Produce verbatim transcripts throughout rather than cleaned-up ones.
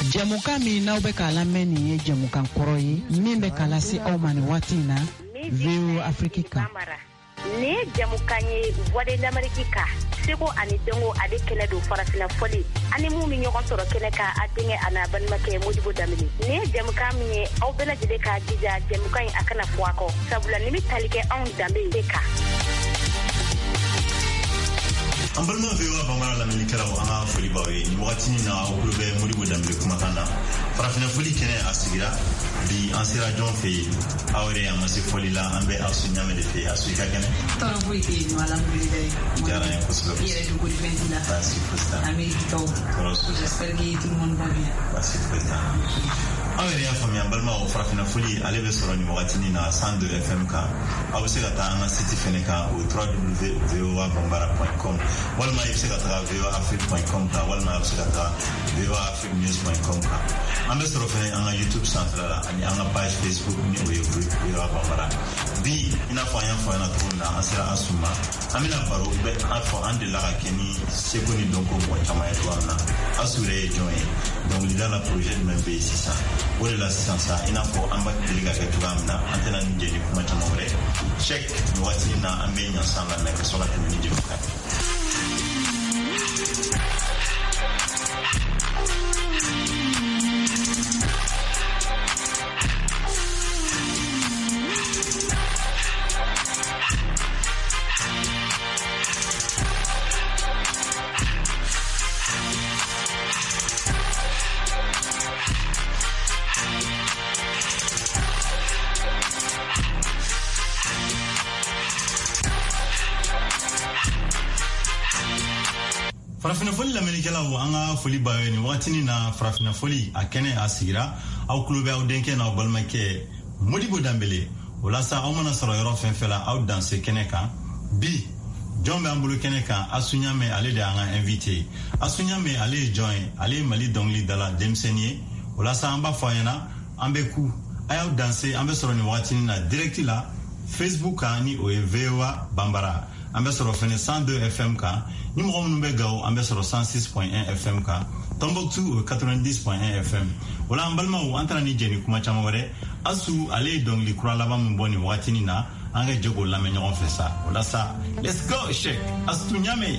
Jamuka mi n'aw bɛ k'a lamɛn nin ye jamukan kɔrɔ ye min bɛ k'a lase aw ma nin waati in na V O A Afrique kan. Ni ye jamukan ye Voix de l'Amérique kan seko ani dɔnko ale kɛnɛ don farafina fɔli ani mun bi ɲɔgɔn sɔrɔ kɛnɛ kan a denkɛ a n'a balimakɛ Modibo Dambele. Ni ye jamukan min ye aw bɛɛ lajɛlen k'a jija jamukan in a kana fɔ a kɔ sabula ni bɛ tali kɛ anw danbe de kan. An balima V O A Bambara lamɛnnikɛlaw an ka foli b'aw ye nin wagati in na aw tulo bɛ Modibo Dambele kumakan na farafina foli kɛnɛ a sigira bi an sera jɔn fɛ yen aw yɛrɛ y'an ma se foli la an bɛ Asu Ɲame de fɛ yen Asu i ka kɛnɛ. Tɔɔrɔ foyi tɛ yen nɔ alhamdulilayi. Diyara n ye kosɛbɛ. I yɛrɛ dogo di fɛn t'i la. Baasi foyi t'a la. Amérique kaw. Tɔɔrɔ foyi. J'espère que tout le monde va bien. Baasi foyi t'a la. Aw yɛrɛ y'a faamuya an balimaw farafina foli ale bɛ sɔrɔ nin wagati in na cent deux F M kan aw bɛ se ka taa an ka site fɛnɛ kan o w w w point v o a bambara point com walima i bɛ se ka taga v o a afrique point com kan walima a bɛ se ka taga v o a afrique news point com kan an bɛ sɔrɔ fɛnɛ an ka YouTube sanfɛla la ani an ka page Facebook ni o ye V O A Bambara bi i n'a fɔ an y'a fɔ an ɲɛna cogo min na an sera an suma an bɛna baro bɛ an fɔ an delila ka kɛ ni seko ni dɔnko mɔgɔ caman ye cogoya min na Asu yɛrɛ ye jɔn ye dɔnkilida la projet jumɛn bɛ yen sisan o de la sisan sa i n'a fɔ an b'a deli ka kɛ cogoya min na an tɛna nin jɛ ni kuma caman wɛrɛ Cheikh nin waati in na an bɛ ɲansan lamɛn ka sɔrɔ ka tɛmɛ ni jɛmukan ye. Farafina foli lamɛnnikɛlaw an ka foli b'a ye nin wagati in na farafina foli a kɛnɛ a sigira aw tulo bɛ aw denkɛ n'aw balimakɛ Modibo Dambele o la sa aw mana sɔrɔ yɔrɔ fɛn fɛn la aw danse kɛnɛ kan bi jɔn bɛ an bolo kɛnɛ kan Asu Ɲame ale de y'an ka invité Asu Ɲame ale ye jɔn ye ale ye Mali dɔnkilidala denmisɛnnin ye o la sa an b'a fɔ a ɲɛna an bɛ ku a y'aw danse an bɛ sɔrɔ nin wagati in na direct la Facebook kan ni o ye V O A Bambara an bɛ sɔrɔ fɛnɛ cent deux F M kan ni mɔgɔ minnu bɛ Gawo an bɛ sɔrɔ cent six point un F M kan Tombouctou quatre-vingt-dix point un F M o la an balimaw an taara ni jɛ ni kuma caman wɛrɛ Asu ale ye dɔnkili kura laban min bɔ nin wagati in na an ka jɛ k'o lamɛn ɲɔgɔn fɛ sa o la sa let's go Cheikh Asu Ɲame.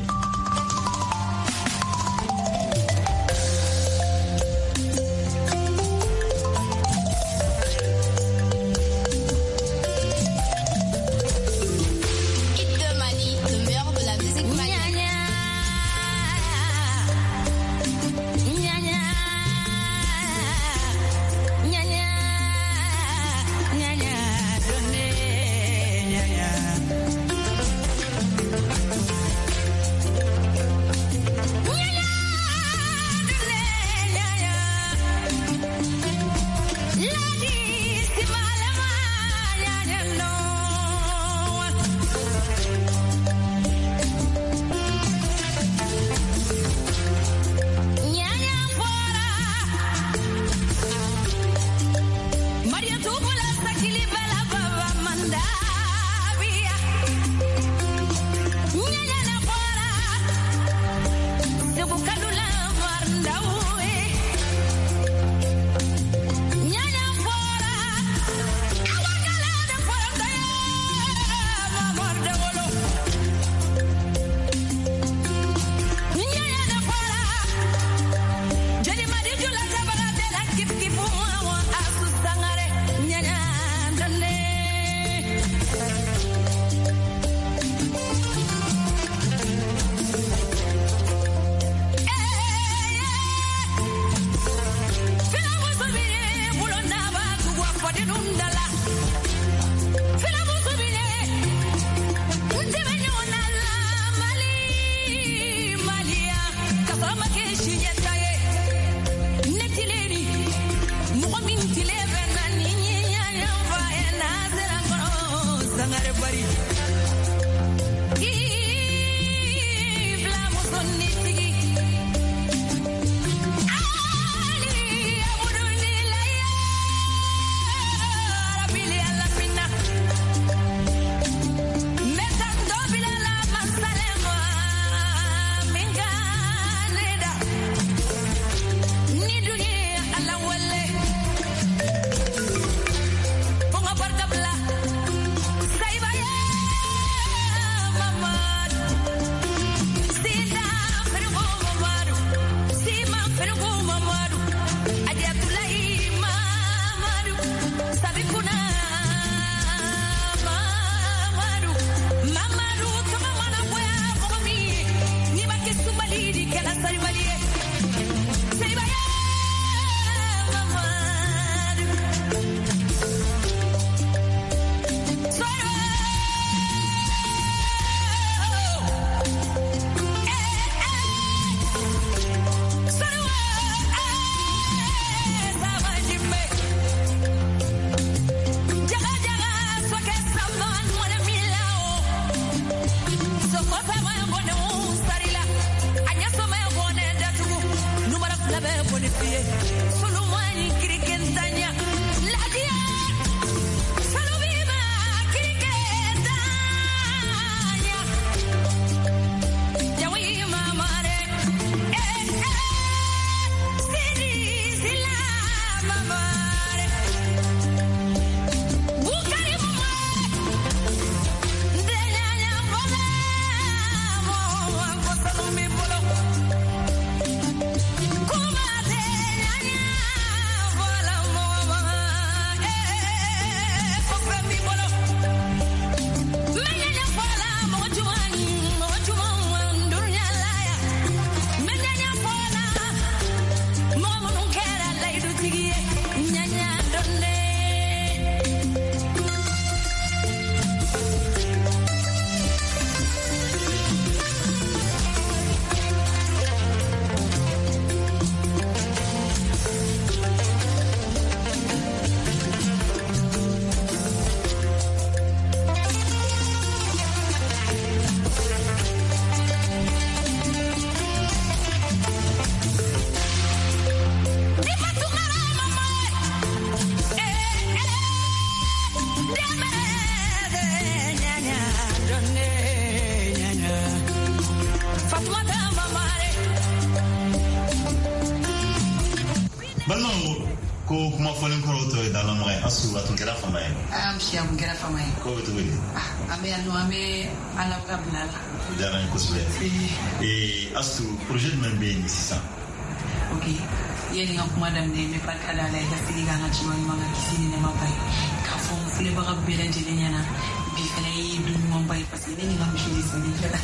ko kuma folen ko to e dala mai asu wa tun garafa mai am shi am garafa mai ko to wili ame anu ame ala kabla dara ko sbe e asu projet men be ni sisa okay yeni ngam kuma dan ne me pat kala la da fili ga na chiwa ma ga kisini ne mapai ka fo fule ba ga bela jeli nyana bi fele yi du mo bai parce que ni ngam shi sini kala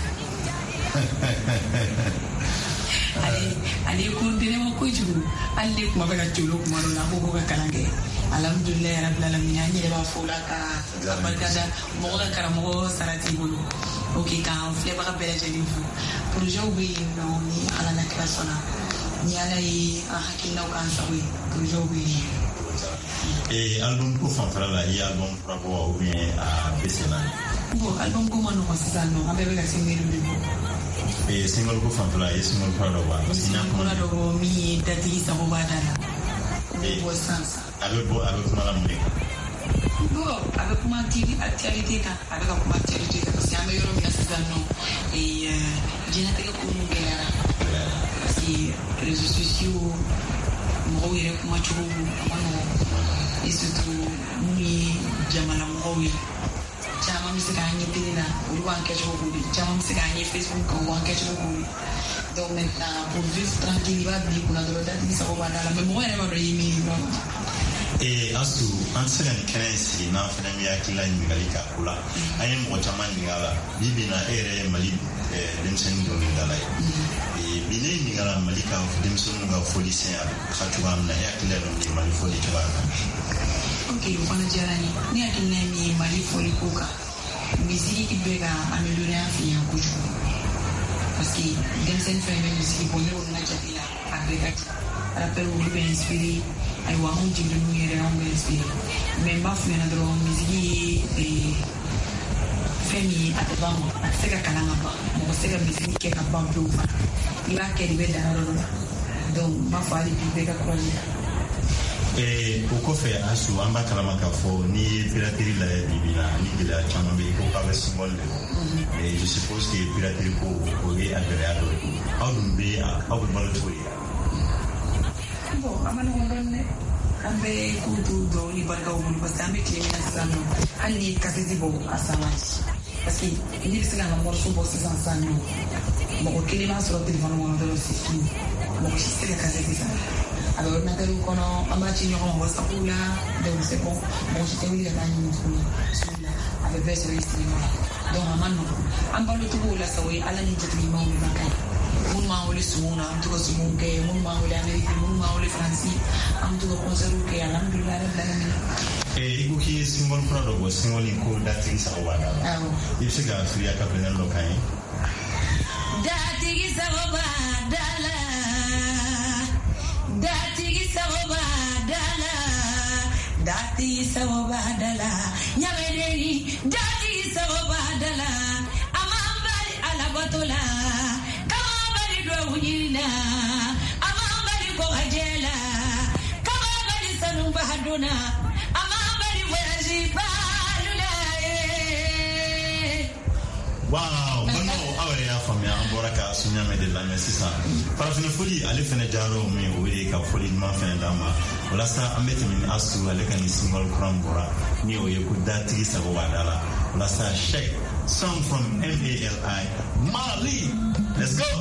ali ali ko dire mo ko juru ali kuma ba ga chulo kuma ro na ko ga kalange alhamdulillah rabbil alamin ya nyere ba fola ka barkada mo ga karamo sarati bulu okay ka fle ba ga bela jeli fu projet bi no ni ala na klasona ni ala yi a hakina kan sawi projet bi e album ko fa fara la ya album bravo ou bien a besena bo album ko mano ko sano abe be ga single bi bo e single ko fa fara e single pro do ba sinya ko do mi dati sa ko badala e bo sansa abe bo abe kuma la musique bo abe kuma tv actualité ka abe ka kuma actualité ka parce que ame yoro mi asano e jina te ko mu gera si réseaux sociaux mo yere kuma chubu amano et surtout mi jamala mo wi chama mi se gagner télé ou wa quelque chose pour chama mi se gagner Facebook ou wa quelque chose pour donc maintenant pour vivre tranquille va bien pour la droite ni ça va dans la même moi elle va réunir e asu an sera ni kenesi na fana mi akila ni galika kula ayi mo chama ni gala bibina ere mali demsen do ni dala e bine ni gala malika demsen ga police ya khatu amna ya kila ni mali foli tuwa okay wana jarani ni akina mi mali foli kuka miziki ibega ameliorer afya kuchu parce que demsen fait même miziki bonne on a jabila abega rappel ou bien inspiré ay wa on jibril mu yere on be inspiré mais ba fu na dro miziki e femi atebamo ateka kalanga ba mo sega miziki ke ka ba do fa iba ke di beda ro donc ma fa ali bega ko e o ko fe asu amba kala maka fo ni piraterie la bibina ni gila chama be ko ka be symbole et je suppose que piraterie ko ko e agréable how do be how do balo to bon amana ngondone ambe kudu do ni barka umu parce que ambe klemina sano ali kaseti bo asamati parce que il est là ngor so bo sans sano mo ko kelima sur le téléphone mo do sifi mo ko siste kaseti sa alors nagaru kono amachi nyoko mo sakula donc c'est bon bon j'étais oui la nani sula avec verse ici donc amano ambalo to la sawi ala ni jitri mo mi bakai mun ma wole sumuna am to sumunke mun ma wole amerique mun ma wole france am to konseru ke alhamdulillah rabbil alamin e igu ki symbol product was symbol ko dati sa wada awo yipse ga afriya ka penen lo kai dati sa wada dati sawoba dala dati sawoba dala nyamedeni dati sawoba dala amambali alabotola kamambali do wunina amambali ko haje baduna amambali voyage baduna. Wow, bueno, awe ya famia boraka sunya me de la mesisa. Para fina foli ale fene jaro me wuri ka foli ma fene dama. Wala sa ambeti min asu ale kan single krambora. Ni o yeku dati sa wadala. Wala sa shake song from M A L I Mali. Let's go.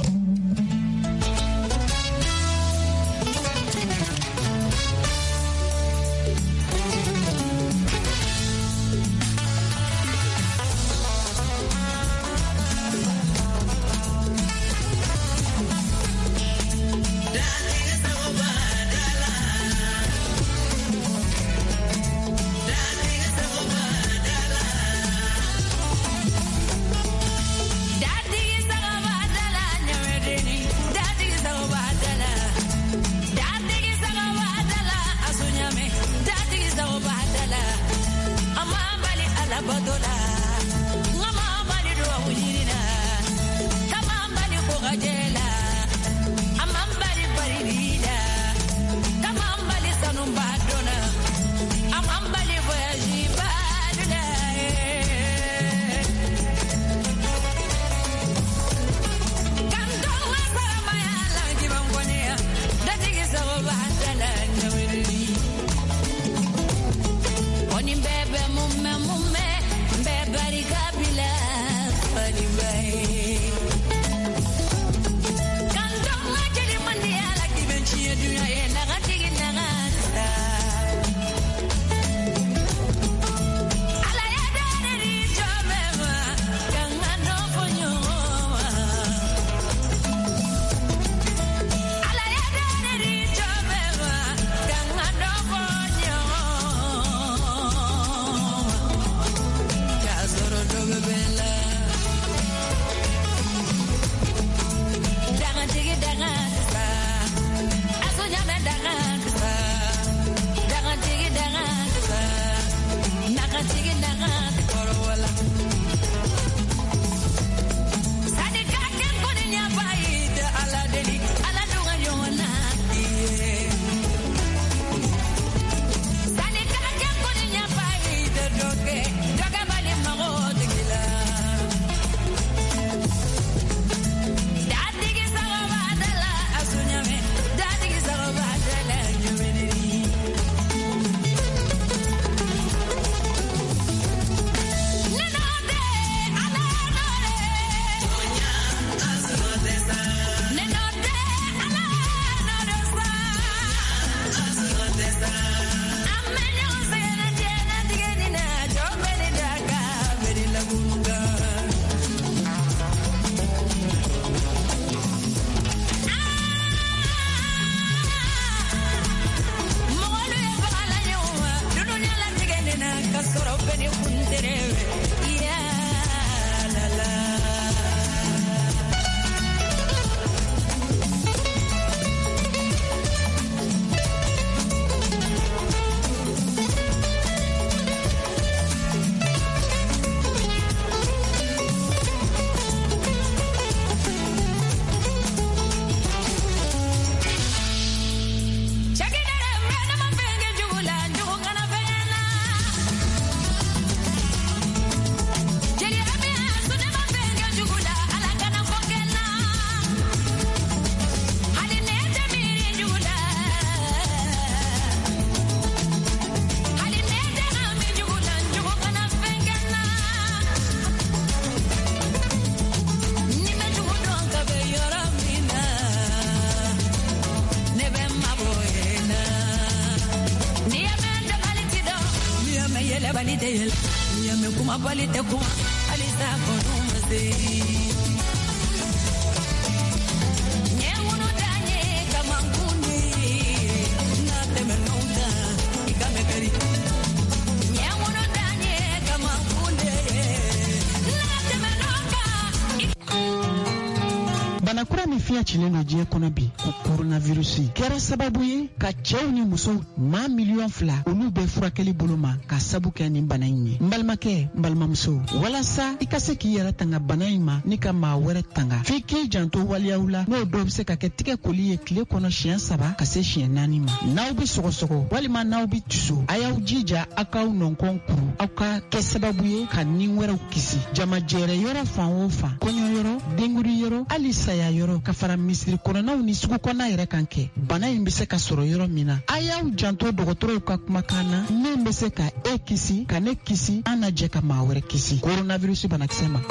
mina cilen do diɲɛ kɔnɔ bi ko coronavirus kɛra sababu ye ka cɛw ni musow maa miliyɔn fila olu bɛ furakɛli bolo ma ka sabu kɛ nin bana in ye. N balimakɛ n balimamuso walasa i ka se k'i yɛrɛ tanga bana in ma ni ka maa wɛrɛ tanga f'i k'i janto waliyaw la n'o dɔw bɛ se ka kɛ tigɛ koli ye tile kɔnɔ siɲɛ saba ka se siɲɛ naani ma. N'aw bɛ sɔgɔsɔgɔ walima n'aw bɛ tusu a y'aw jija aw k'aw nɔnkɔn kuru aw ka kɛ sababu ye ka ni wɛrɛw kisi. Jamajɛrɛ yɔrɔ fan o fan kɔɲɔ yɔrɔ denguri yɔrɔ hali saya yɔrɔ ka fara misiri kɔnɔnaw ni sugu kɔnɔna yɛrɛ kan kɛ bana in bɛ se ka sɔrɔ yɔrɔ min na. A y'aw janto dɔgɔtɔrɔw ka kumakan na min bɛ se ka e kisi ka ne kisi an na jɛ ka maa wɛrɛ kisi coronavirus banakisɛ ma.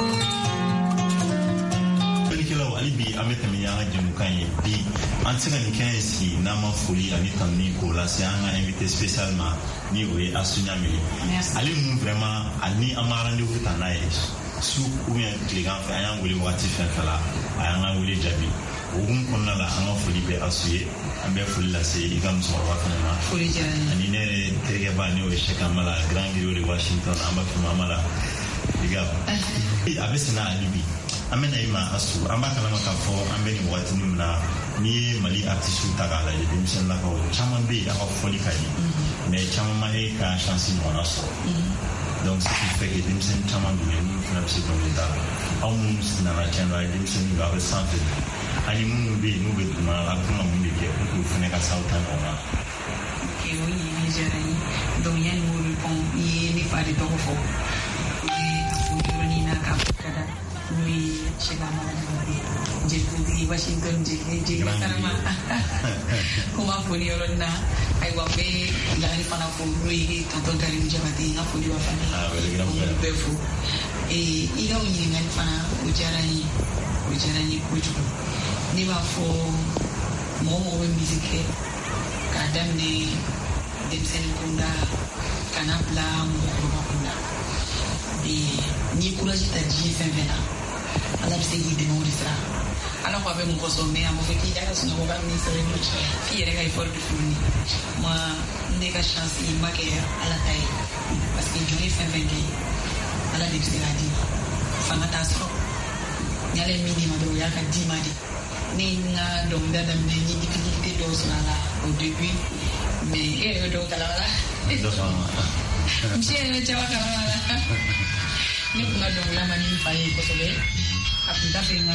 Kɛlaw hali bi an bɛ tɛmɛ y'an ka jɛmukan ye bi an tɛ se ka nin kɛnɛ in sigi n'an ma foli ani tanuni k'o lase an ka invité spécial ma ni o ye Asu Ɲamɛ ye. Ale mun vraiment ani an ma rendez-vous ta n'a ye su ou bien tilegan fɛ an y'an wele wagati fɛn fɛn la a y'an ka wele jaabi o hukumu kɔnɔna la an ka foli bɛ Asu ye an bɛ foli lase i ka musokɔrɔba fana ma. Foli diyara n ye. Ani ne yɛrɛ terikɛba n'o ye Sheikh Amala Grand Griot de Washington an b'a fɔ Amala big up. A bɛ senna hali bi. An bɛ na i ma Asu an b'a kalama k'a fɔ an bɛ nin waati min na n'i ye Mali artistes ta k'a lajɛ denmisɛnninlakaw caman bɛ yen a ka fɔli ka di mais caman ma e ka chance ɲɔgɔnna sɔrɔ donc ce qui fait que denmisɛnnin caman don yen minnu fana bɛ se dɔnkili da aw minnu nana tiɲɛ dɔ a ye denmisɛnnin don a bɛ sanfɛ ani minnu bɛ yen n'u bɛ duguma a bɛ kan ka mun de kɛ pour que u fana ka se aw ta ɲɔgɔn na. Ok o ɲininkali diyara n ye donc yanni n k'o répond i ye ne fa de tɔgɔ fɔ o ye a fɔ yɔrɔnin na k'a fɔ ka da n'o ye Sheikh Amala Jelikuntigi Washington jeli sarama ko ma foli yɔrɔ na ayiwa n bɛ Lagare fana fo n'o ye tonton Karimu Jabate n ka foli b'a fana ye k'olu bɛɛ fo i ka o ɲininkali fana o diyara n ye o diyara n ye kojugu ne b'a fɔ mɔgɔ mɔgɔ bɛ musique kɛ k'a daminɛ denmisɛnnin kunda ka n'a bila mɔgɔkɔrɔba kunda n'i ye courage ta diɲɛ fɛn fɛn na Ala bɛ se k'i dɛmɛ o de sira Ala ko a bɛ mɔgɔ sɔn mais a ma fɔ k'i da ka sunɔgɔ k'a bɛ sɛbɛn dɔ ci f'i yɛrɛ ka effort de fourni moi ne ka chance i ma kɛ Ala ta ye parce que jɔn ye fɛn fɛn kɛ Ala de bɛ se k'a di fanga t'a sɔrɔ ni Ala ye min di ma dɔrɔn o y'a ka di ma de ne ye n ka dɔnkilida daminɛ n ye difficulté dɔw sɔrɔ a la au début mais e yɛrɛ bɛ dɔw kalama la misi yɛrɛ bɛ caman kalama la ne kun ka dɔnkilida man di n fa ye kosɛbɛ a tun t'a fɛ n ka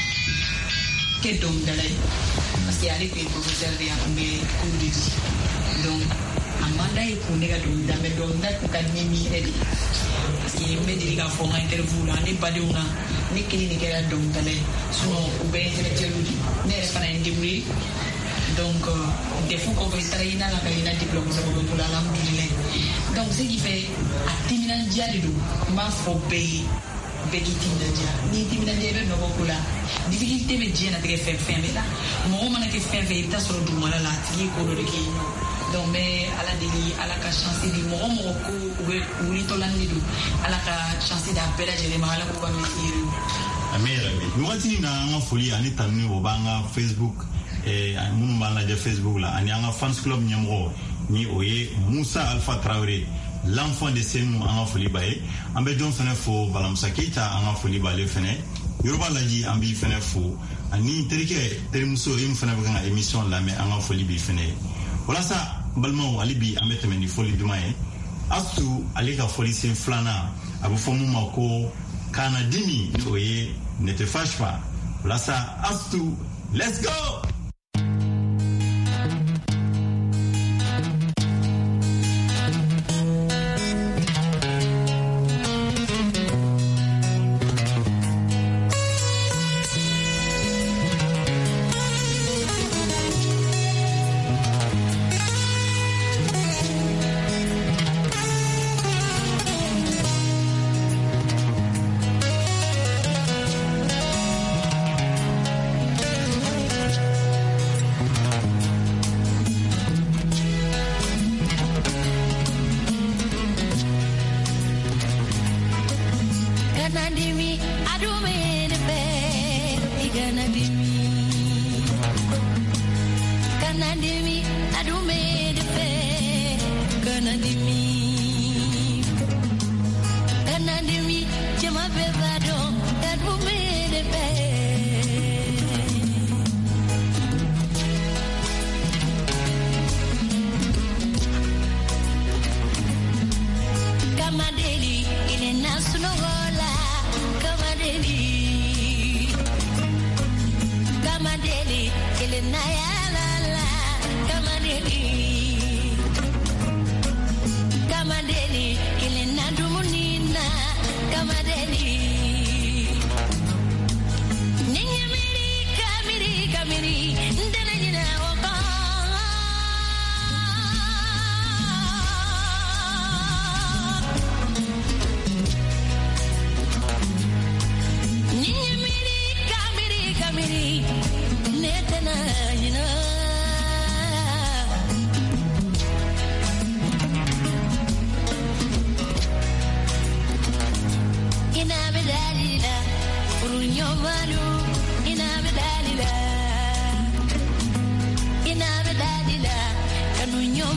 kɛ dɔnkilidala ye parce que ale tun ye professeur de ye a tun bɛ cours de di donc a man d'a ye kun ne ka dɔnkilida mais dɔnkilida tun ka di ne min yɛrɛ de parce que n bɛ deli k'a fɔ n ka interview la ne badenw na ne kelen de kɛra dɔnkilidala ye sinon u bɛɛ intellectuel di ne yɛrɛ fana ye n débrouiller donc des fois kɔfɛ i taara i n'a la ka i na diplôme sɔrɔ o bɛ bolo alhamdulilayi donc ce qui fait a timinandiya de don n b'a fɔ bɛɛ ye bɛɛ k'i timinandiya n'i timinandiya i bɛ nɔbɔ ko la difficulté bɛ diɲɛ latigɛ fɛn fɛn bɛɛ la mɔgɔ mana kɛ fɛn fɛn i bɛ taa sɔrɔ dugumala la a tigi ye ko dɔ de kɛ yen nɔ donc n bɛ Ala deli Ala ka chance di mɔgɔ mɔgɔ ko u bɛ wulitɔlanin de don Ala ka chance d'a bɛɛ lajɛlen ma Ala k'u ka mɛsi yɛrɛ ami yɛrɛ bi nin waati in na an ka foli ani tanuni o b'an ka Facebook minnu b'an lajɛ Facebook la ani an ka fans club ɲɛmɔgɔ ni o ye Musa Alpha Traoré l'enfant de Senu an ka foli b'a ye an bɛ jɔn fɛnɛ fo Balamusa Keita an ka foli b'ale fɛnɛ Yoruba Laji an b'i fɛnɛ fo ani terikɛ terimuso e min fɛnɛ bɛ kan ka émission lamɛn an ka foli b'i fɛnɛ ye walasa balimaw hali bi an bɛ tɛmɛ ni foli duman ye Asu ale ka foli sen filanan a bɛ fɔ mun ma ko kana dimi ni o ye ne te fâche pas walasa Asu let's go.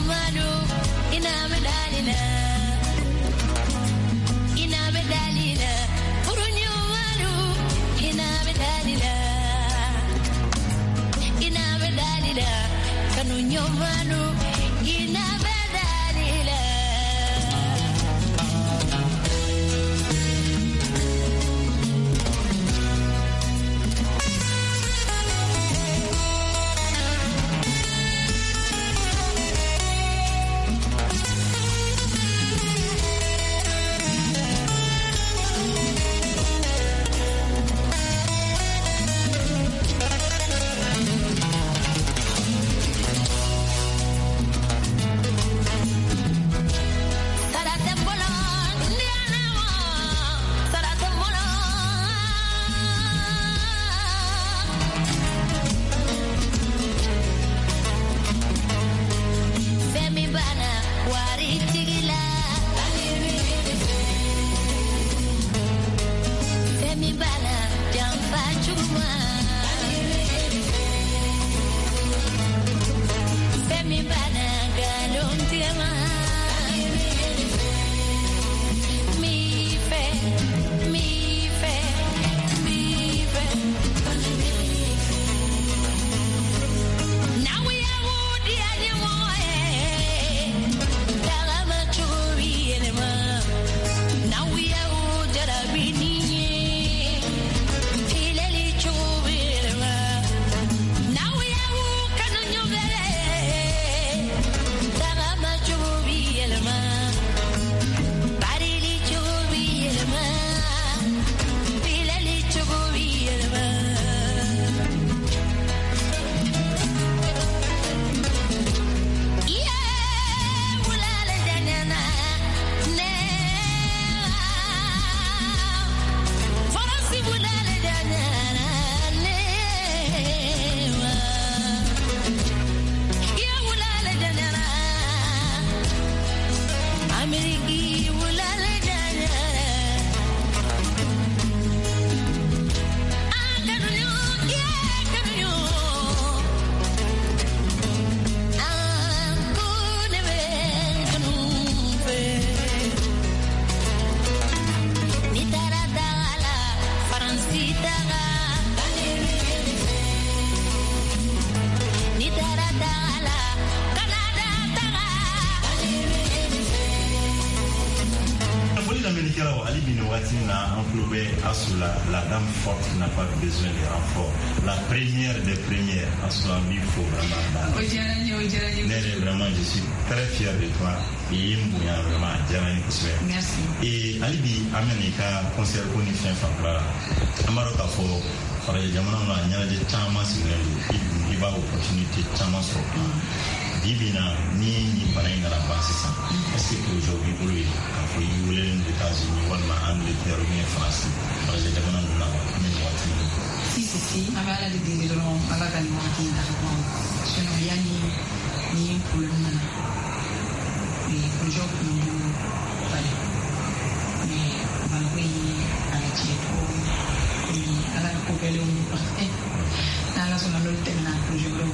La, la dame forte n'a pas besoin de renfort. La première des premières, Assoula, il faut vraiment. Vraiment, je suis très fier de toi. Et vraiment, merci. Et Alibi, Amenika, concert qu'on y fait en France. Amaroka for Faraja Jamana, il y a des tamas, il va opportunité tamas sur Dibina, ni ni pareil dans la base. Est-ce que aujourd'hui, oui, quand vous voulez les États-Unis, ou l'Angleterre, ou bien France, Faraja Jamana, nous l'avons mis au Si, si, si, avant la décision, avant la décision, je n'ai rien ni pour le moment. Mais pour le jour, nous devons parler. Mais, malgré, avec Tieto, à la coupelle, on partait. Dans la zone de l'État, pour le jour.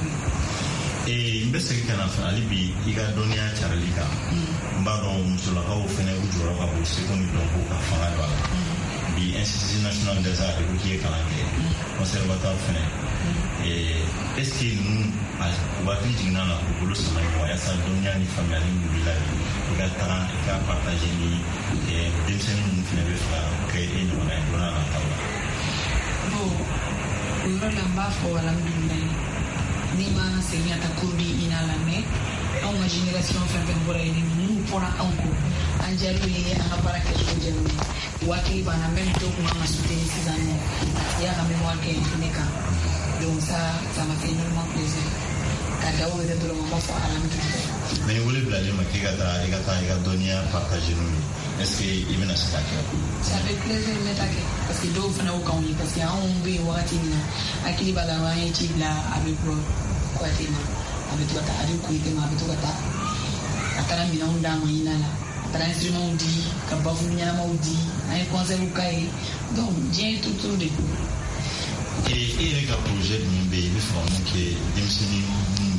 Et mbese kana fa alibi iga donia charlika mbaro musula ka o fene u jora ka bo se ko ni don ko ka fa ba bi institut national des arts et qui est calendrier conservatoire fene et est-ce que nous a wati jina na ko bolo sama ko ya sa donia ni famille ni village iga tara ka partager ni et demsen ni fene be fa ke e no na dona na tawa bo uro lamba fo alhamdulillah Nima segna ta kurdi ina la me a una generazione fa ben vorrei non pora anco angelo e ana para che so gelo waki bana men to kuma masute sizano ya ga me wake neka donc ça ça m'a fait énormément plaisir kada o de dolo mo fa ala mtu mais wole blaje ma ki gata gata ga donia partager nous est-ce que il mena ça ça fait plaisir metake parce que do fana o kan parce que on be wakati na akili bala wa yi la avec pro kwa tena abetuka adikuite mabetuka atara mina unda mahina la atara instrument udi kabavu nyana maudi ay concert ukai donc j'ai tout tout de et et les projet nimbe il faut que dimsini nimbe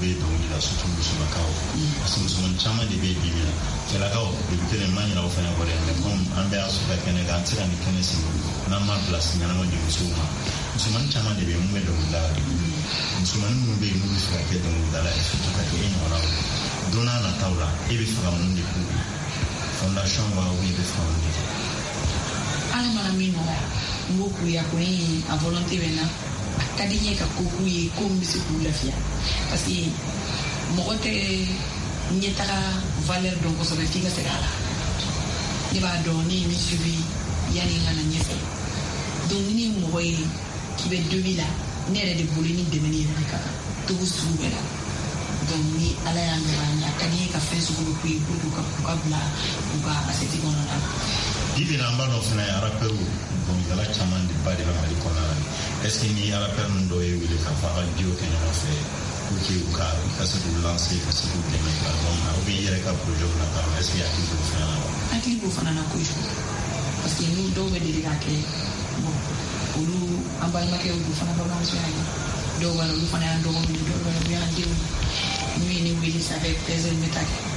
be dɔnkili la surtout musolakaw parce que musoman caman de bɛ bi min na cɛlakaw depuis kelen man ɲinɛ o fana kɔ dɛ mais comme an bɛɛ y'a sɔrɔ kɛnɛ kan an tɛ se ka nin kɛnɛ sigi n'an ma place ɲɛnama di musow ma musomanin caman de bɛ yen mun bɛ dɔnkilida la musomanin minnu bɛ yen n'u bɛ fɛ ka kɛ dɔnkilidala ye surtout ka kɛ e ɲɔgɔnnaw don n'a nataw la e bɛ fɛ ka mun de k'u ye fondation wa ou i bɛ fɛ ka mun de kɛ ala mana min nɔgɔya n b'o k'u ye a kɔni a volonté bɛ n na a ka di n ye ka ko k'u ye ko min bɛ se k'u lafiya parce que mɔgɔ tɛ ɲɛtaga valeur dɔn kosɛbɛ f'i ka segin a la ne b'a dɔn ne ye min suivi yanni n ka na ɲɛfɛ donc ni ne ye mɔgɔ ye k'i bɛ dɔ la ne yɛrɛ de bolo ni dɛmɛ ni yɛrɛ de ka kan togo sugu bɛɛ la donc ni ala y'a nɔgɔya a ka di n ye ka fɛn sugu bɛ k'u ye pour que u ka bila u ka assiette kɔnɔna la bibi na an b'a dɔn fana ye rapɛrw dɔnkilidala caman de ba de bɛ mali kɔnɔna la est ce que ni rapɛr ninnu dɔw ye wele k'a fɔ a ka diw kɛ ɲɔgɔn fɛ pour que u ka u ka se k'u lancer ka se k'u dɛmɛ ka dɔn ou bien i yɛrɛ ka projet na ta est ce que hakili b'o fana na wa hakili b'o fana na kojugu parce que n'u dɔw bɛ deli k'a kɛ bon olu an balimakɛw olu fana balimamusoya ye dɔw b'a la olu fana y'an dɔgɔninw dɔw b'a la olu y'an denw n'u ye ne wele ça fait plaisir n bɛ taa kɛ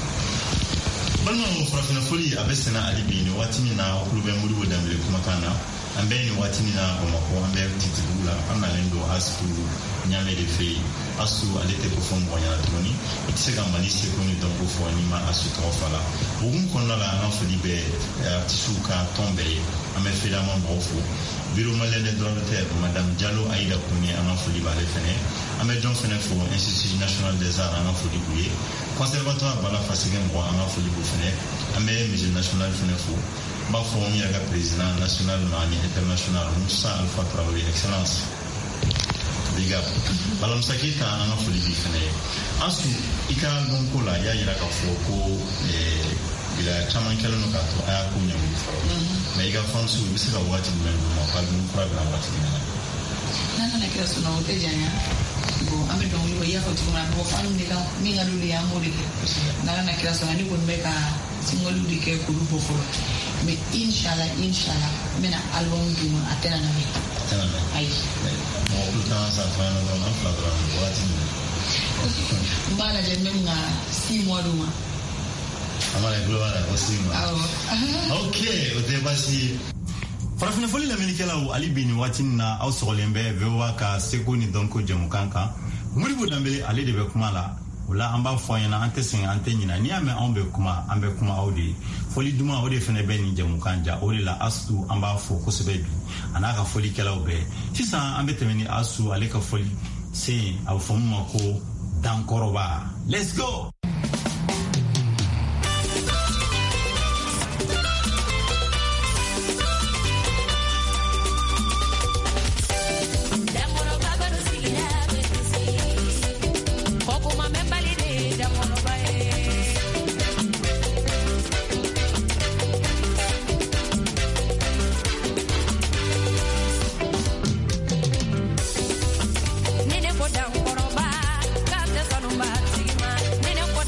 balimaw farafina foli a bɛ sɛnɛ hali bi nin waati min na aw tulo bɛ Modibo Dembele kumakan na an bɛ nin waati min na Bamako an bɛ Titibugu la an nalen don Astu Ɲame de fɛ yen Astu ale tɛ ko fɔ mɔgɔ ɲɛna tuguni i tɛ se ka Mali seko ni dɔnko fɔ n'i ma Astu tɔgɔ fɔ a la o hukumu kɔnɔna la an ka foli bɛ artisiw ka tɔn bɛɛ ye an bɛ fedama mɔgɔw fo bureau malien des droits de l'homme madame Diallo Aïda Kouni an ka foli b'ale fɛnɛ an bɛ jɔn fɛnɛ fo Institut national des arts an ka foli b'u ye conservatoire Bala Faseke mɔgɔ an ka foli b'u fɛnɛ an bɛ musée national fɛnɛ fo n b'a fɔ n yɛrɛ ka président national ani international Musa Alpha Traoré excellence big up Balamusa Keita an ka foli b'i fɛnɛ ye Astu i ka dɔnko la i y'a yira k'a fɔ ko gɛlɛya caman kɛlen don k'a to a y'a ko ɲɛmuru fɔlɔ mais i ka fansiw i bɛ se ka waati jumɛn d'u ma k'a dun kura bɛna waati jumɛn na n'a nana kɛra sɔnna o tɛ janya bon an bɛ dɔnkili bɔ i y'a fɔ cogo min na mɔgɔ fan de kan min ka d'olu ye an b'o de kɛ n'a nana kɛra sɔnna ne kɔni bɛ ka singɔliw de kɛ k'olu bɔ fɔlɔ mais inshallah inshallah n bɛna album d'u ma a tɛna na mɛn a tɛna mɛn ayi mɔgɔ kulo tan san fana dɔrɔn an fila dɔrɔn waati min n b'a lajɛ n bɛ mun ka six mois d'u ma amala global ko sima ok o tɛ baasi ye farafina foli lamɛnnikɛlaw hali bi nin waati na aw sɔgɔlen bɛ V O A ka seko ni dɔnko jɛmukan kan Modibo Dembele ale de bɛ kuma la o la an b'a fɔ an ɲɛna an tɛ sɛgɛn an tɛ ɲina n'i y'a mɛn anw bɛ kuma an bɛ kuma aw de ye foli duman o de fɛnɛ bɛ nin jɛmukan ja o de la Astu an b'a fɔ kosɛbɛ bi a n'a ka folikɛlaw bɛɛ sisan an bɛ tɛmɛ ni Astu ale ka foli sen a bɛ fɔ min ma ko dankɔrɔba let's go. Nene ko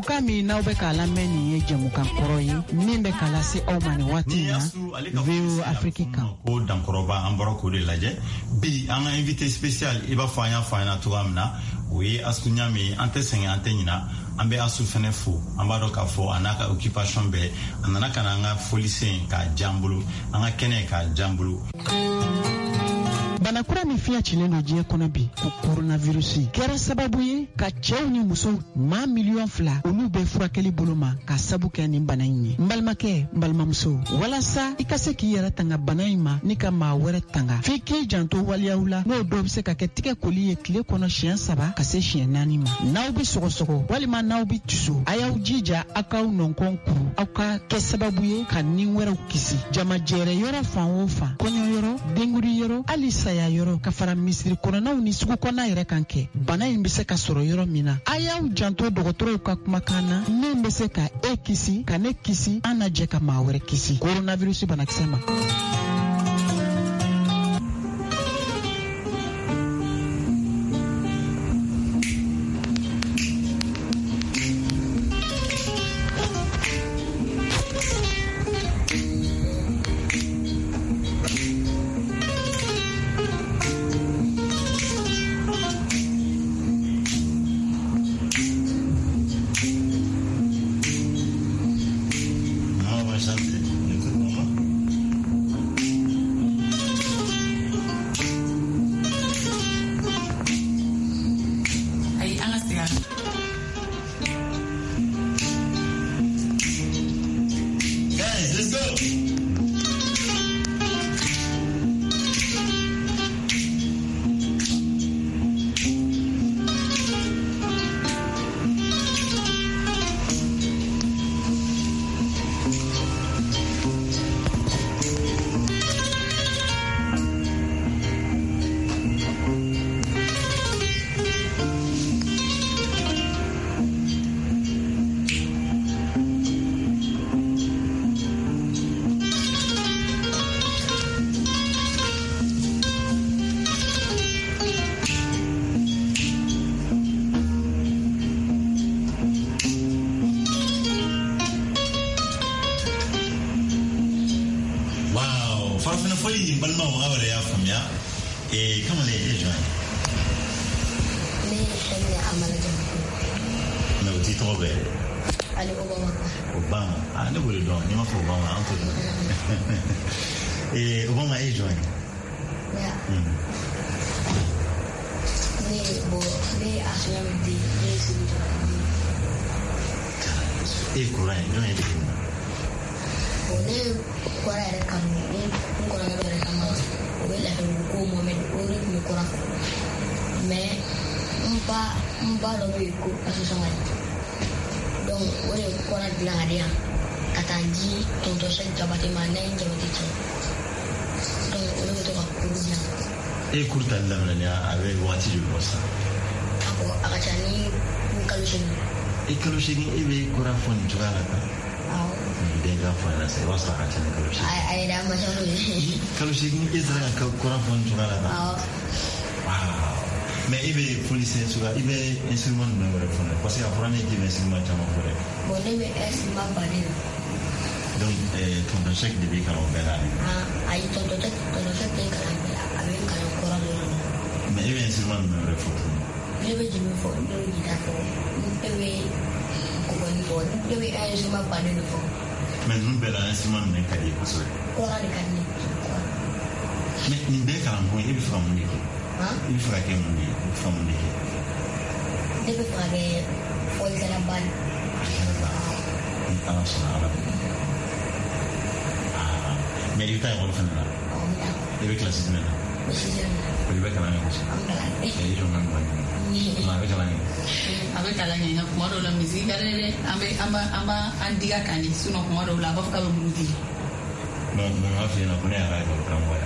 jamukan min n'aw bɛ k'a lamɛn nin ye jamukan kɔrɔ ye min bɛ k'a lase aw ma nin waati na V O Afrique kan. Ko dankɔrɔba an bɔra k'o de lajɛ bi an ka invité spécial i b'a fɔ an y'a fɔ an ɲɛna cogoya min na o ye Asu Ɲame an tɛ sɛgɛn an tɛ ɲina an bɛ Asu fɛnɛ fo an b'a dɔn k'a fɔ a n'a ka occupation bɛɛ a nana ka na an ka foli sen k'a diya an bolo an ka kɛnɛ k'a diya an bolo. Banakura min fiɲɛ cilen don diɲɛ kɔnɔ bi ko coronavirus kɛra sababu ye ka cɛw ni musow maa miliyɔn fila olu bɛ furakɛli bolo ma ka sabu kɛ nin bana in ye. N balimakɛ n balimamuso walasa i ka se k'i yɛrɛ tanga bana in ma ni ka maa wɛrɛ tanga f'i k'i janto waliyaw la n'o dɔw bɛ se ka kɛ tigɛ koli ye tile kɔnɔ siɲɛ saba ka se siɲɛ naani ma. N'aw bɛ sɔgɔsɔgɔ walima n'aw bɛ tusu a y'aw jija aw k'aw nɔnkɔn kuru aw ka kɛ sababu ye ka ni wɛrɛw kisi. Jamajɛrɛ yɔrɔ fan o fan kɔɲɔ yɔrɔ denguri yɔrɔ hali saya yɔrɔ ka fara misiri kɔnɔnaw ni sugu kɔnɔna yɛrɛ kan kɛ bana in bɛ se ka sɔrɔ yɔrɔ min na a y'aw janto dɔgɔtɔrɔw ka kumakan na min bɛ se ka e kisi ka ne kisi an na jɛ ka maa wɛrɛ kisi coronavirus banakisɛ ma. Obama is joining. Yeah. Mm. They, they actually did this. If Korean, don't you think? Oh, they Korean come in, Korean come out. We let him go moment, only in Korea. Me, Mpa, Mpa, don't be good as a song. Don't worry, Korean Gladia. Katanji, Tonto Sek, Jabati Manen, Jabati. E kurta lamna ne ave wati ju bosa ako akachani kalushini e kalushini e be kura fon jugala ta aw de ga fona se wasa akachani kalushini ai ai da ma shano kalushini izra ka kura fon jugala ta aw wow me e be police suga e be instrument me wala fona parce que afrane ki be instrument chama fore bon ne be instrument bari donc eh ton chèque de bi ka on bela ah ai ton ton ton chèque de ka mais il y a un instrument de me refouler. Je vais dire une fois, je vais dire d'accord. Je vais comprendre fois, je vais un instrument pas de fois. Mais nous bel instrument de cahier pour ça. Quoi de cahier? Mais nous bel quand on il faut mon équipe. Hein? Il faut que mon équipe, il faut mon équipe. Je vais faire des fois c'est la balle. International. Ah, mais il t'a refait là. Il est classé maintenant. Pero iba a calar en eso. Ellos no me van a calar en eso. A ver, calar en eso. Como ahora la música, ame, ama, ama, andiga cani. Suno como ahora la voz cabe bruti. No, no me va a fiar no poner a la con otra mujer.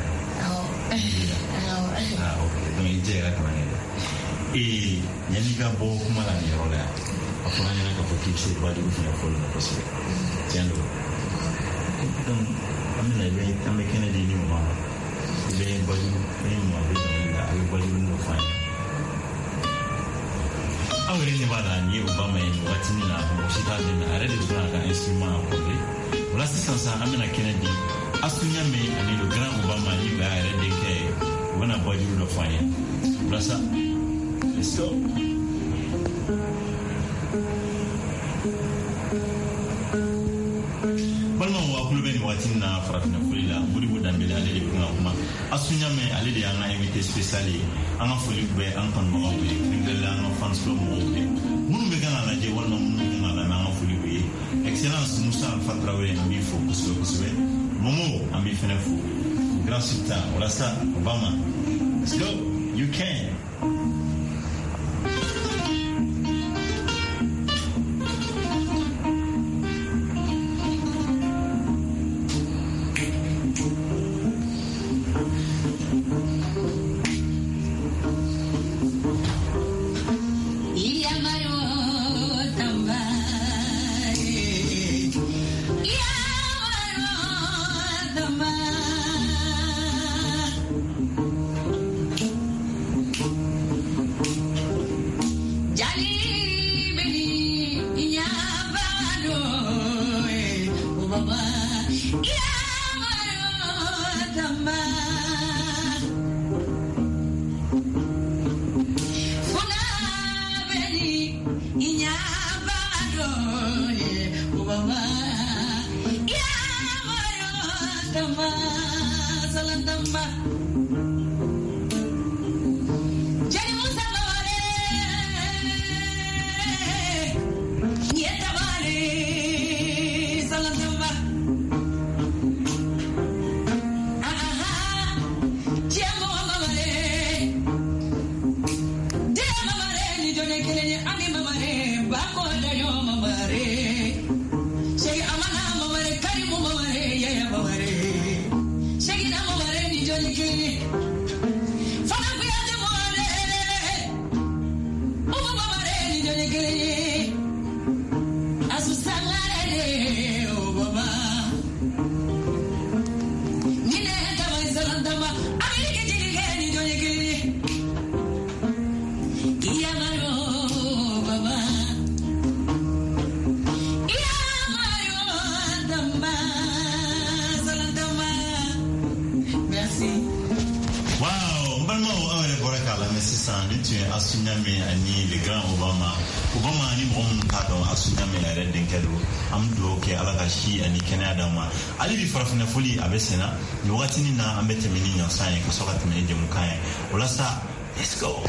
Ah, ok. Entonces llega con él. Y ya ni que vos como la ni rola. A poner en la que se va a ir a full no posible. Ya lo. Entonces, a mí la idea, a mí que no tiene un mal. They baju ini mau beli ni lah, aku baju ni fine. awre ni bala ni Obama ni watini na moshita din are de dura ka instrument akole wala sisansa amena Kennedy asunya me ani le grand Obama ni ba are de ke wana bajuru do fanya wala sa let's go balma wa kulubeni watini na farafina fulila muri budambele ale de kuna kuma asunya me ale de anga invité spécial anga fuli be an kon mo be ngela anga fans club mo be munu be kana la je wala munu ngala na anga fuli be excellence Moussa Alpha Traoré ambi fo kuswe kuswe momo ambi fene fo grand sultan wala sa Obama let's go you can asunyame ani le grand Obama Obama ani mon pardon asunyame la red denkedo amdo ke alaka shi ani Canada ma ali bi farafina foli abesena ni wakati ni na ambete mini nyansanye kasoka tumeje mukaye wala sa let's go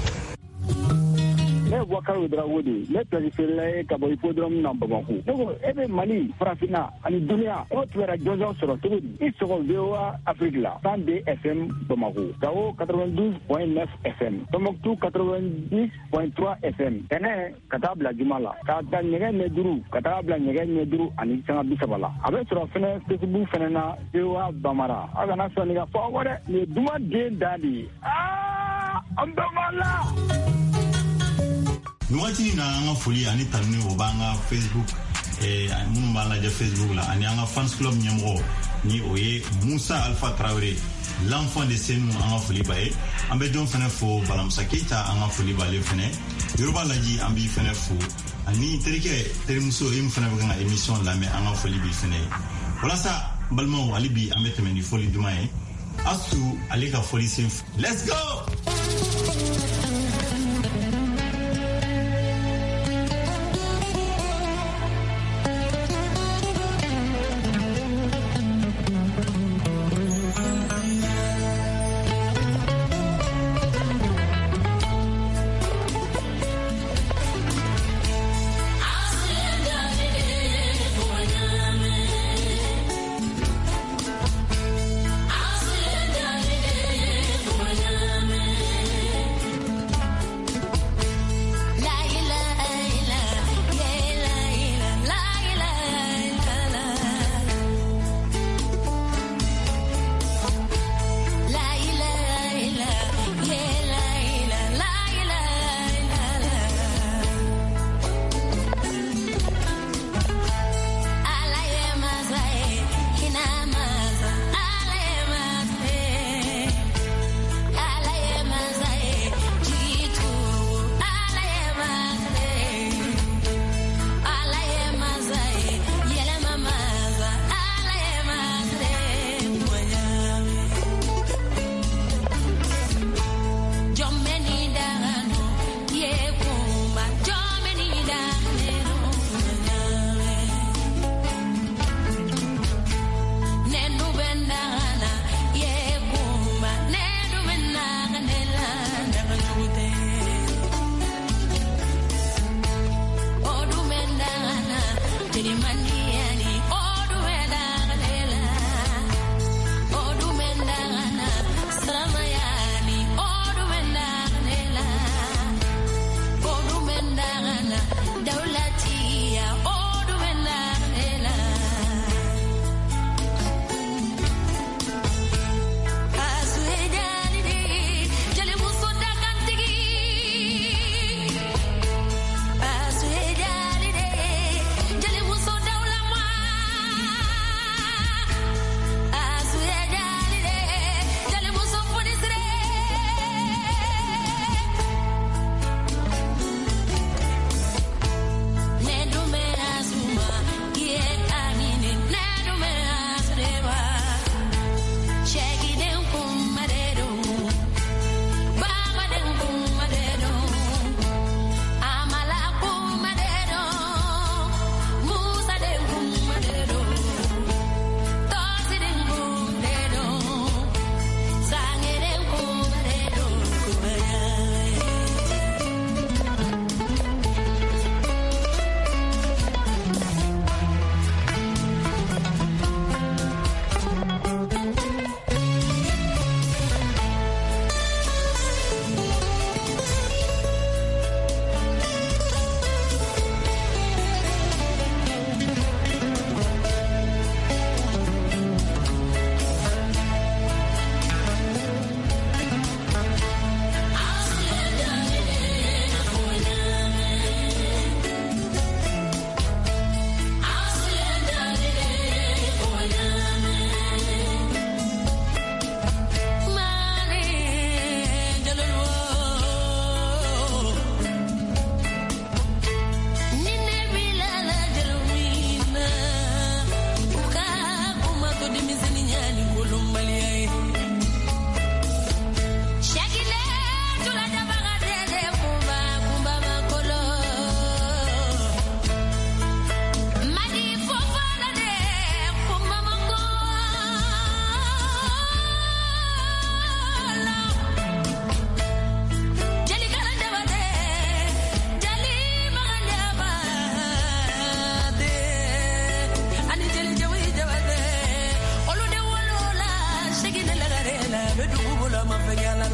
ne Boubacar Ouedraogo ne préfère ka boy podrom na Bamako donc ebe Mali farafina ani dunia o tuera jojo soro to i soro vewa Afrique la cent deux F M Bamako Gao quatre-vingt-douze point neuf F M Tombouctou quatre-vingt-dix point trois F M tene katabla jumala ka ta nyege ne duru katabla nyege ne duru ani sanga bisabala abe soro fene Facebook fene na vewa Bamara aga na so ni ga fo wore ni duma de dadi ah ambamala Nuwati na anga foli ani tanni obanga Facebook eh munu bala je Facebook la ani anga fans club nyemro ni oye Moussa Alpha Traoré l'enfant de Senou anga foli bae ambe don fene fo balam sakita anga foli bale fene yoruba laji ambi fene fo ani terike terimuso im fene banga émission la me anga foli bi fene wala sa balmo alibi ambe temeni foli dumae astu alika foli sim let's go.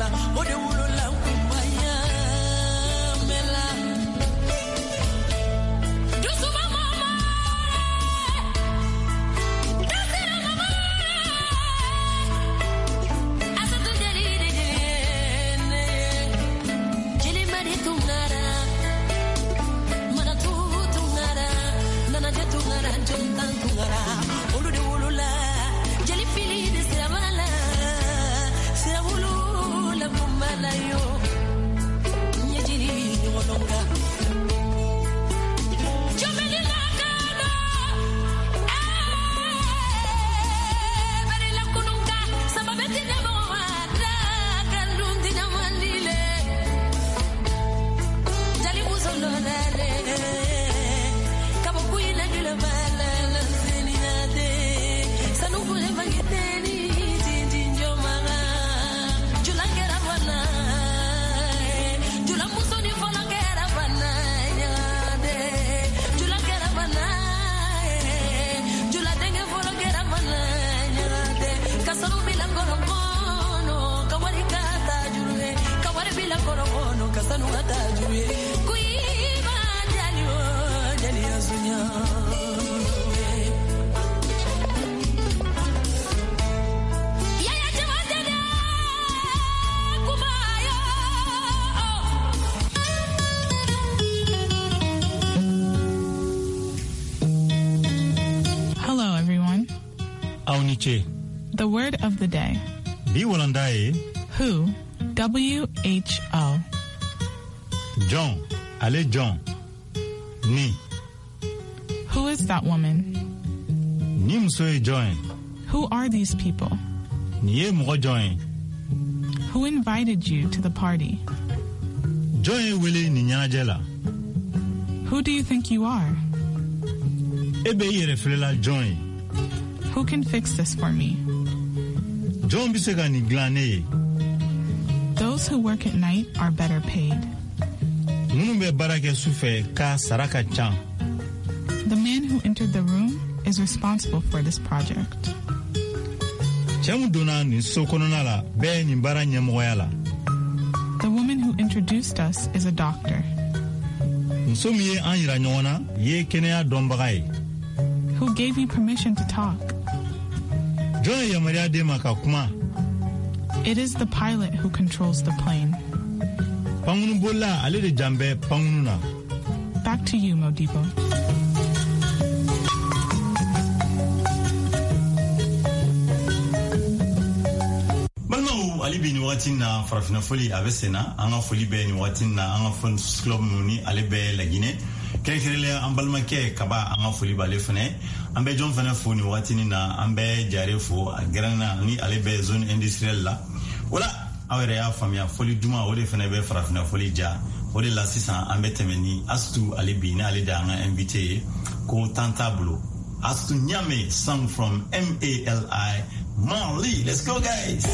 The word of the day. Who. W H O. John. Ale John. Ni. Who is that woman? Ni msoe John. Who are these people? Ni mo John. Who invited you to the party? John wele ni nyanajela. Who do you think you are? Ebe yere flela John. Who can fix this for me? John bisega ni glane. Those who work at night are better paid. Munumbe barake sufe ka saraka chan. The man who entered the room is responsible for this project. Chamuduna ni sokononala be ni bara nyemoyala. The woman who introduced us is a doctor. Nsomiye anyira nyona ye kenea dombagai. Who gave you permission to talk? It is the pilot who controls the plane. Back to you, Modibo. Balmau ali bini watina farafina foli avesena anga foli be ni watina anga fon club muni ale be la Guinée kelekele ambalma ke kaba anga foli bale fene ambe jon fene foni watini na ambe jare fo agrana ni ale be zone industrielle la wala awere ya famia foli duma wode fene be farafina foli ja wode la sisa ambe temeni astu ale bini ale da anga invité ko tantablo astu nyame song from M A L I Mali. Let's go, guys.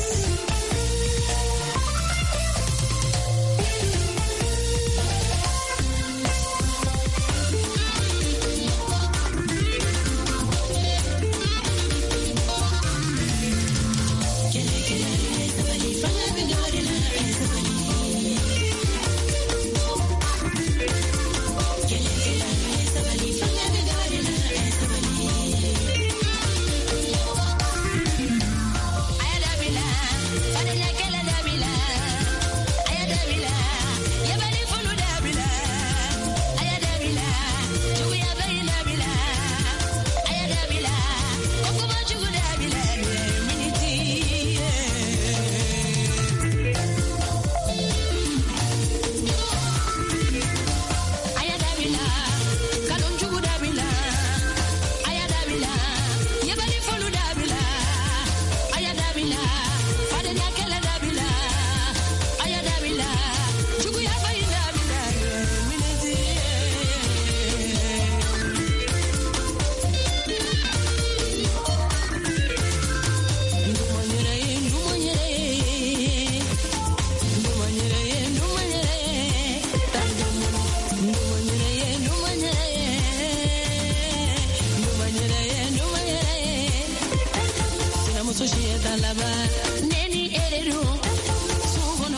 Neni ereru, sugo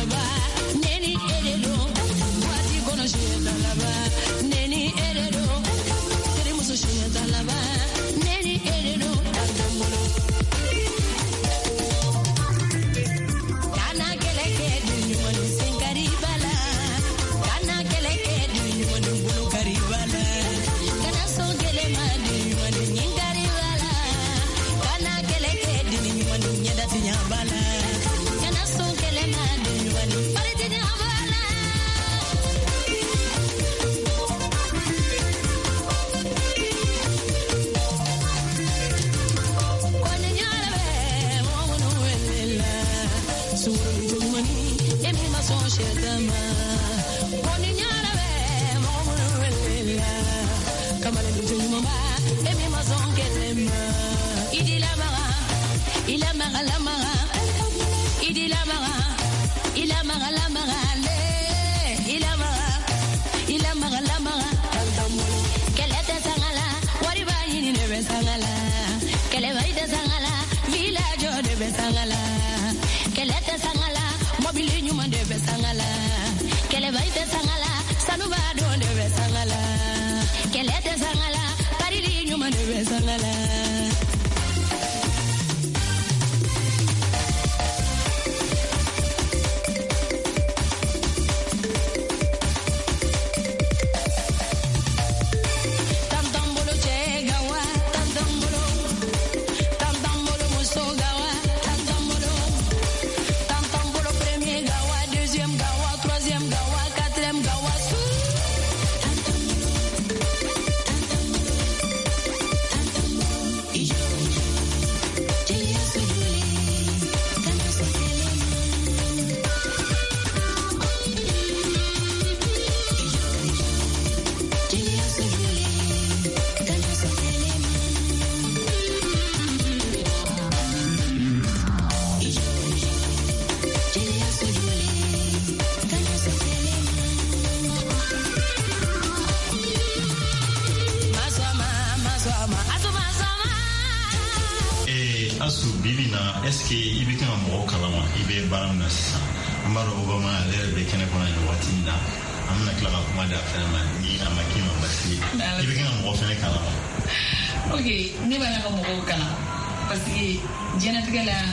Asu bibina est-ce que ibika mo kalama ibe baramna sisa mbaro obama lere be kene kona ni watinda amna kala kuma da fema ni amakima basi ibika mo fene kalama. Okay, ne bana ko mo kala parce que jenatika la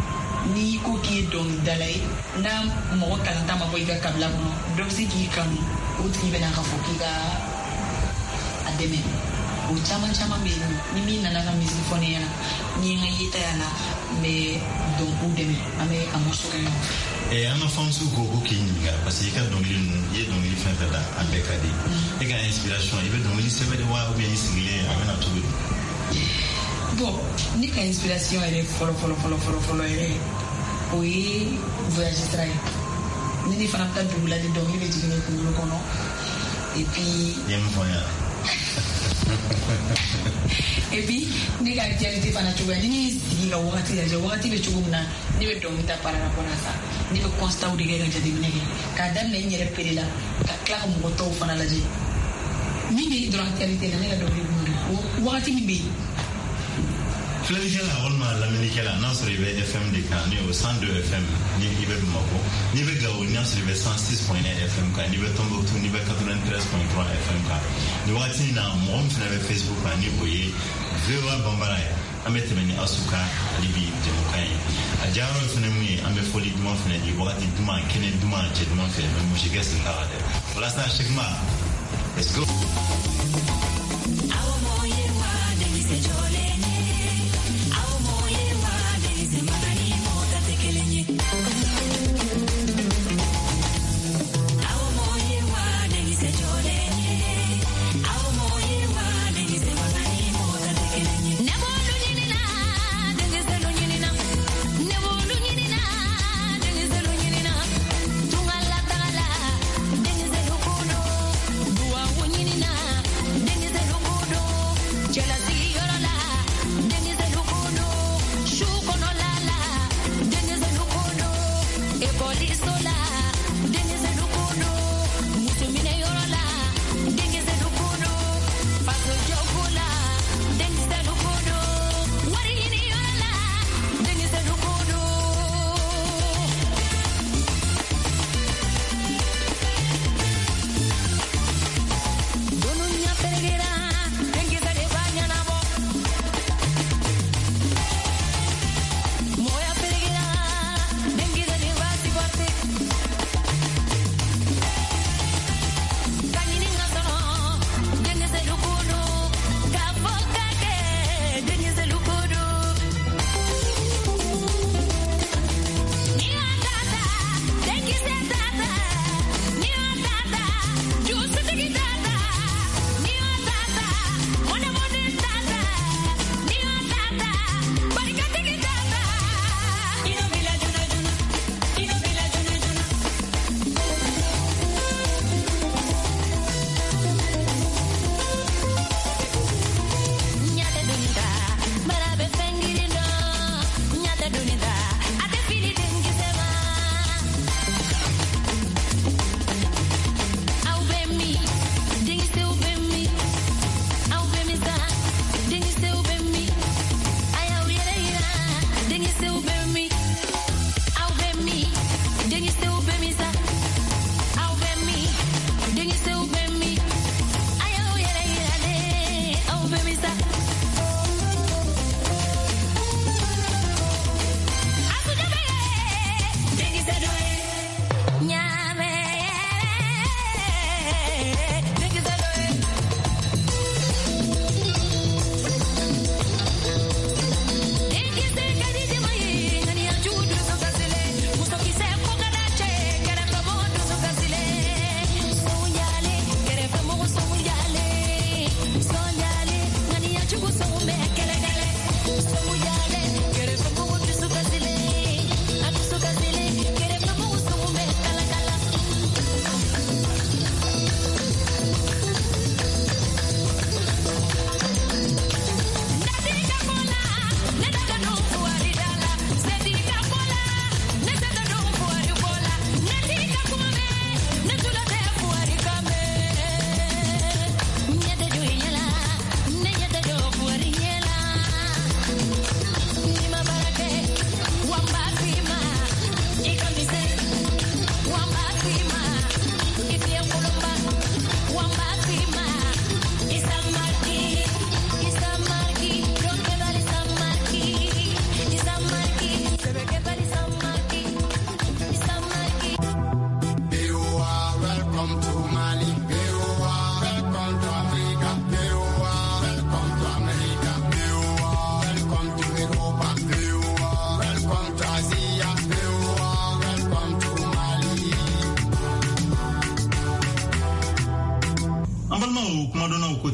ni ko ki don dalai na mo kala ta ma boy ga kabla mo do si ki kan o ti bena ka fo ki ga ademe o chama chama me ni mi na na mi symphony na ni ngayita yana me don u deme ame amoso ke e ana fonsu go go kinga parce que ka don li ye don li fa fa da abekadi e ga inspiration ibe don li sebe de wa o bien isingle amena to bon ni ka inspiration ele folo folo folo folo folo ele o yi voyage trai ni ni fana ta dubula de don li be jigene ko lo kono et puis yem foya et puis ni ga reality fana chuga ni si ga wakati ya wakati be chugumna ni be don ta para na sa ni be constat o de ga jadi nege ka dan ne nyere perila ka kla ko mo to fana la je ni be durant reality na ga do bi wakati ni be Flaviela olma l'américaine non sur le F M de Kanye au cent deux F M ni ibe mako ni be gawo ni sur le cent six point neuf F M ka ni be Tombouctou ni be quatre-vingt-treize point trois F M ka ni wati na mo on na Facebook ka ni boye vewa bambara amete meni asuka libi jemukai ajaro fene mu ambe foli duma fene di wati duma kene duma je duma fene mo je gesse la wade voilà ça chekma let's go awo moye wa de se jole Dua wunyina,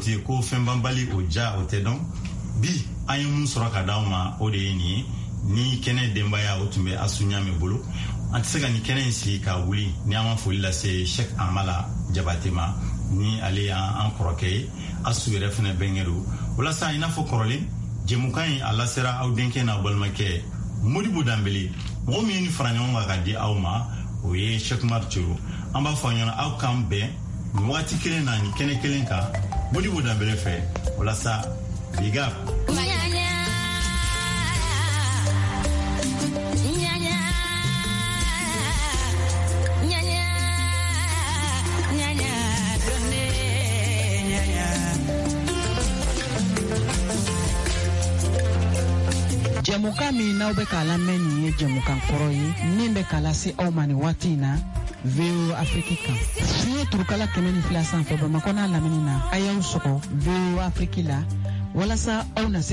te ko fɛn banbali o ja o tɛ dɔn bi an ye mun sɔrɔ ka d'aw ma o de ye nin ye ni kɛnɛ denbaya o tun bɛ Asu Ɲame bolo an tɛ se ka nin kɛnɛ in sigi ka wuli ni an ma foli lase Sheikh Amala Jabate ma ni ale y'an kɔrɔkɛ ye Asu yɛrɛ fɛnɛ bɛnkɛ don walasa i n'a fɔ kɔrɔlen jɛmukan in a lasera aw denkɛ n'aw balimakɛ Modibo Danbele mɔgɔ min ye ni fara ɲɔgɔn kan ka di aw ma o ye Sheikh Umar Coro an b'a fɔ a ɲɛna aw kan bɛn nin waati kelen na nin kɛnɛ kelen kan Modibo Danbele fɛ walasa big up. Jɛmukan min n'aw bɛ k'a lamɛn nin ye jɛmukan kɔrɔ ye min bɛ k'a lase aw ma nin waati in na V O Afrique kan. Fiɲɛ turukala kɛmɛ ni fila sanfɛ Bamakɔ n'a lamini na a y'aw sɔgɔ V O Afrique la walasa aw na se